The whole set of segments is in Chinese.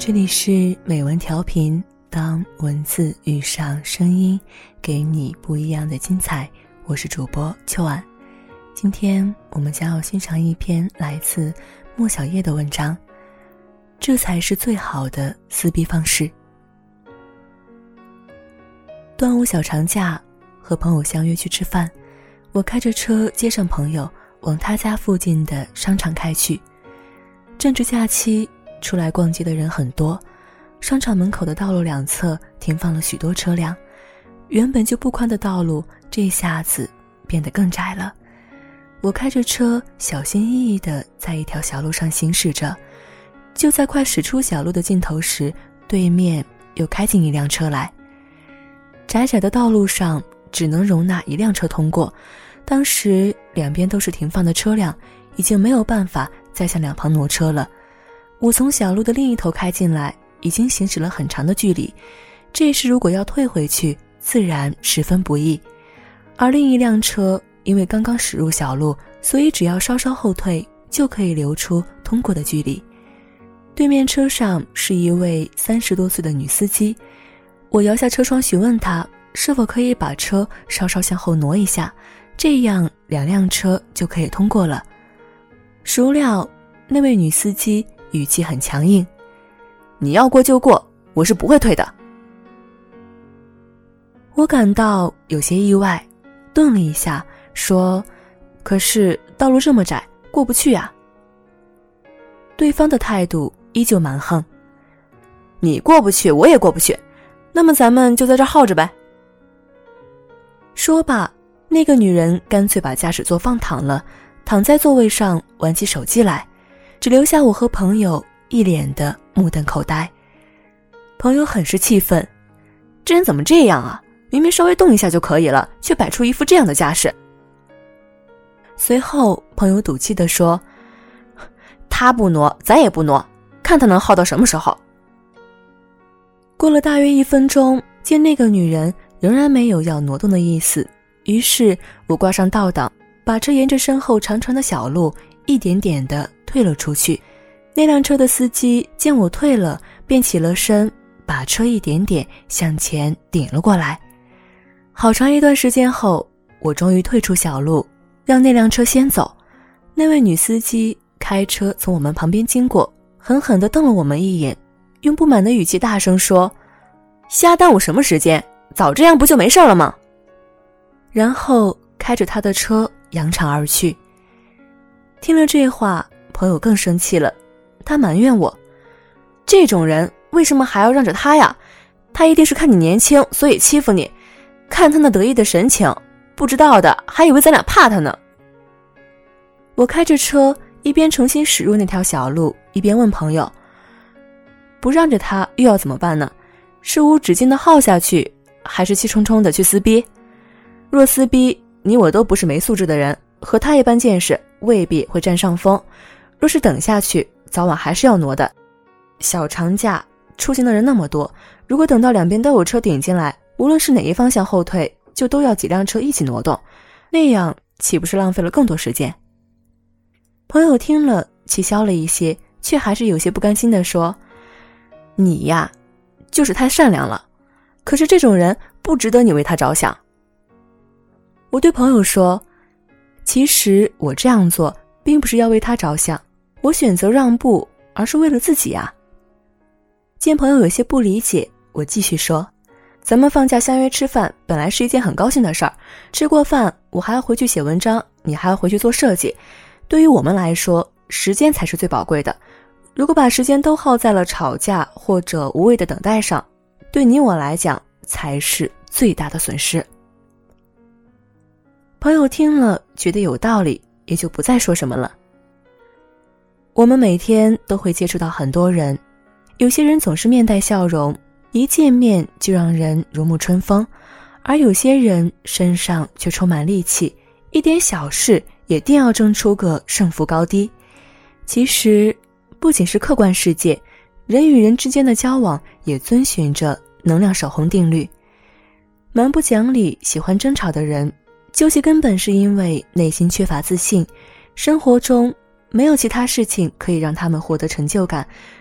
这里是美文调频，当文字遇上声音，给你不一样的精彩。我是主播秋婉，今天我们将要欣赏一篇来自莫小叶的文章，这才是最好的撕逼方式。端午小长假，和朋友相约去吃饭，我开着车接上朋友，往他家附近的商场开去。正值假期，出来逛街的人很多，商场门口的道路两侧停放了许多车辆，原本就不宽的道路这下子变得更窄了。我开着车小心翼翼地在一条小路上行驶着，就在快驶出小路的尽头时，对面又开进一辆车来。窄窄的道路上只能容纳一辆车通过，当时两边都是停放的车辆，已经没有办法再向两旁挪车了。我从小路的另一头开进来，已经行驶了很长的距离，这时如果要退回去，自然十分不易。而另一辆车因为刚刚驶入小路，所以只要稍稍后退，就可以留出通过的距离。对面车上是一位30多岁的女司机，我摇下车窗询问她是否可以把车稍稍向后挪一下，这样两辆车就可以通过了。孰料那位女司机语气很强硬，你要过就过，我是不会退的。我感到有些意外，顿了一下说，可是道路这么窄，过不去啊。对方的态度依旧蛮横，你过不去我也过不去，那么咱们就在这耗着呗。说罢，那个女人干脆把驾驶座放躺了，躺在座位上玩起手机来，只留下我和朋友一脸的目瞪口呆。朋友很是气愤，这人怎么这样啊，明明稍微动一下就可以了，却摆出一副这样的架势。随后朋友赌气地说，他不挪咱也不挪，看他能耗到什么时候。过了大约1分钟，见那个女人仍然没有要挪动的意思，于是我挂上倒档，把车沿着身后长长的小路一点点地退了出去。那辆车的司机见我退了，便起了身，把车一点点向前顶了过来。好长一段时间后，我终于退出小路，让那辆车先走。那位女司机开车从我们旁边经过，狠狠地瞪了我们一眼，用不满的语气大声说，瞎耽误什么时间，早这样不就没事了吗？然后开着他的车扬长而去。听了这话，朋友更生气了，他埋怨我，这种人为什么还要让着他呀？他一定是看你年轻，所以欺负你，看他那得意的神情，不知道的还以为咱俩怕他呢。我开着车一边重新驶入那条小路，一边问朋友，不让着他又要怎么办呢？是无止境的耗下去，还是气冲冲的去撕逼？若撕逼，你我都不是没素质的人，和他一般见识，未必会占上风。若是等下去，早晚还是要挪的。小长假出行的人那么多，如果等到两边都有车顶进来，无论是哪一方向后退，就都要几辆车一起挪动，那样岂不是浪费了更多时间？朋友听了气消了一些，却还是有些不甘心地说，你呀就是太善良了，可是这种人不值得你为他着想。我对朋友说，其实我这样做并不是要为他着想，我选择让步而是为了自己啊。见朋友有些不理解，我继续说，咱们放假相约吃饭本来是一件很高兴的事儿，吃过饭我还要回去写文章，你还要回去做设计，对于我们来说，时间才是最宝贵的。如果把时间都耗在了吵架或者无谓的等待上，对你我来讲才是最大的损失。朋友听了觉得有道理，也就不再说什么了。我们每天都会接触到很多人，有些人总是面带笑容，一见面就让人如沐春风，而有些人身上却充满戾气，一点小事也定要争出个胜负高低。其实不仅是客观世界，人与人之间的交往也遵循着能量守恒定律。蛮不讲理喜欢争吵的人，究其根本是因为内心缺乏自信，生活中没有其他事情可以让他们获得成就感，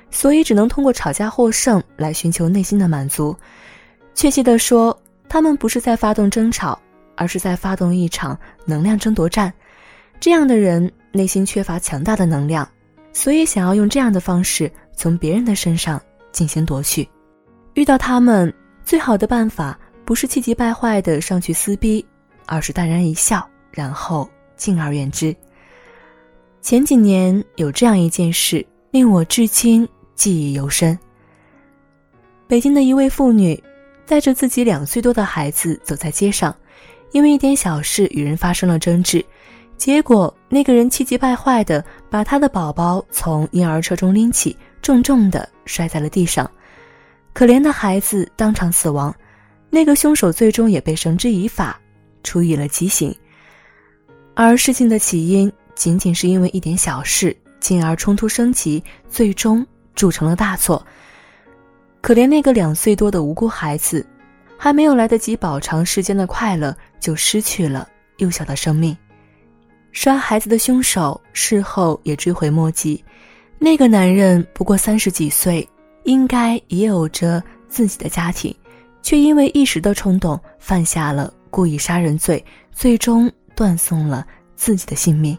所以只能通过吵架获胜来寻求内心的满足。确切地说，他们不是在发动争吵，而是在发动一场能量争夺战。这样的人内心缺乏强大的能量，所以想要用这样的方式从别人的身上进行夺取。遇到他们，最好的办法不是气急败坏地上去撕逼，而是淡然一笑，然后敬而远之。前几年有这样一件事，令我至今记忆犹深。北京的一位妇女带着自己2岁多的孩子走在街上，因为一点小事与人发生了争执，结果那个人气急败坏地把他的宝宝从婴儿车中拎起，重重地摔在了地上。可怜的孩子当场死亡，那个凶手最终也被绳之以法，处以了极刑。而事情的起因仅仅是因为一点小事，进而冲突升级，最终铸成了大错。可怜那个2岁多的无辜孩子，还没有来得及饱尝世间的快乐，就失去了幼小的生命。摔孩子的凶手事后也追悔莫及，那个男人不过30几岁，应该也有着自己的家庭，却因为一时的冲动犯下了故意杀人罪，最终断送了自己的性命。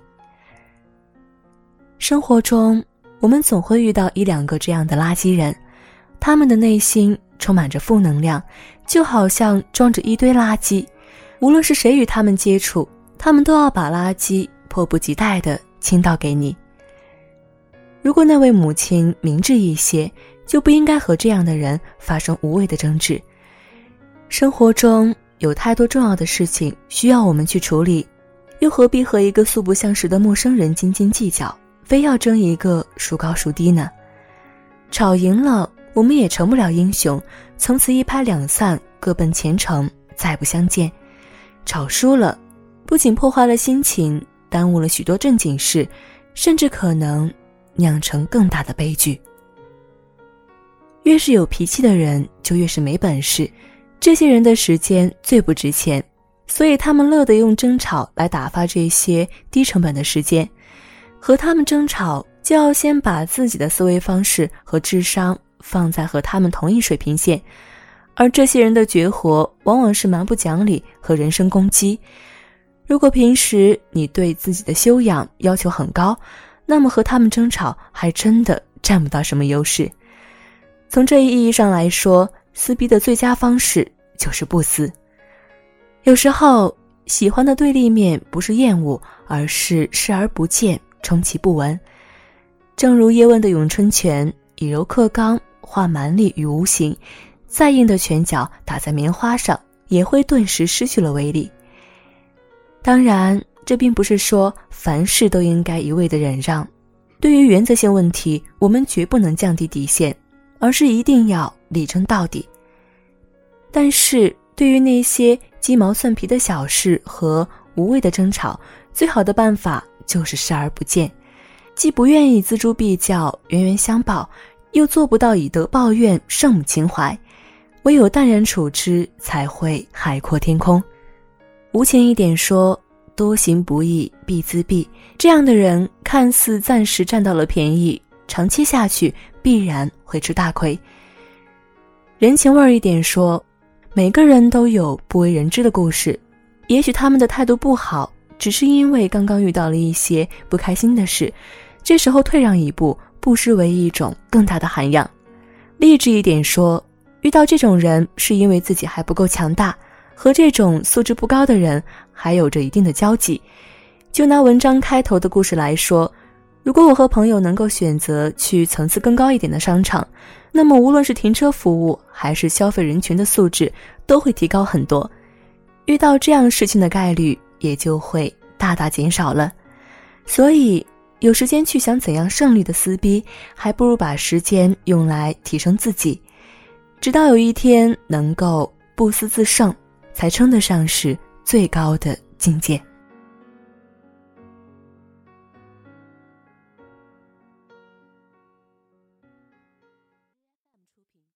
生活中，我们总会遇到1、2个这样的垃圾人，他们的内心充满着负能量，就好像装着一堆垃圾，无论是谁与他们接触，他们都要把垃圾迫不及待地倾倒给你。如果那位母亲明智一些，就不应该和这样的人发生无谓的争执。生活中有太多重要的事情需要我们去处理，又何必和一个素不相识的陌生人斤斤计较，非要争一个孰高孰低呢？吵赢了，我们也成不了英雄，从此一拍两散，各奔前程，再不相见。吵输了，不仅破坏了心情，耽误了许多正经事，甚至可能酿成更大的悲剧。越是有脾气的人，就越是没本事，这些人的时间最不值钱，所以他们乐得用争吵来打发这些低成本的时间。和他们争吵，就要先把自己的思维方式和智商放在和他们同一水平线，而这些人的绝活往往是蛮不讲理和人身攻击。如果平时你对自己的修养要求很高，那么和他们争吵还真的占不到什么优势。从这一意义上来说，撕逼的最佳方式就是不撕。有时候喜欢的对立面不是厌恶，而是视而不见，充其不闻。正如叶问的咏春拳，以柔克刚，化蛮力于无形，再硬的拳脚打在棉花上，也会顿时失去了威力。当然，这并不是说凡事都应该一味的忍让，对于原则性问题，我们绝不能降低底线，而是一定要力争到底。但是对于那些鸡毛蒜皮的小事和无谓的争吵，最好的办法就是视而不见，既不愿意锱铢必较，冤冤相报，又做不到以德报怨，圣母情怀，唯有淡然处之，才会海阔天空。无情一点说，多行不义必自毙，这样的人看似暂时占到了便宜，长期下去必然会吃大亏。人情味一点说，每个人都有不为人知的故事，也许他们的态度不好，只是因为刚刚遇到了一些不开心的事，这时候退让一步，不失为一种更大的涵养。励志一点说，遇到这种人是因为自己还不够强大，和这种素质不高的人还有着一定的交集。就拿文章开头的故事来说，如果我和朋友能够选择去层次更高一点的商场，那么无论是停车服务还是消费人群的素质都会提高很多，遇到这样事情的概率也就会大大减少了。所以有时间去想怎样胜利的撕逼，还不如把时间用来提升自己，直到有一天能够不撕自胜，才称得上是最高的境界。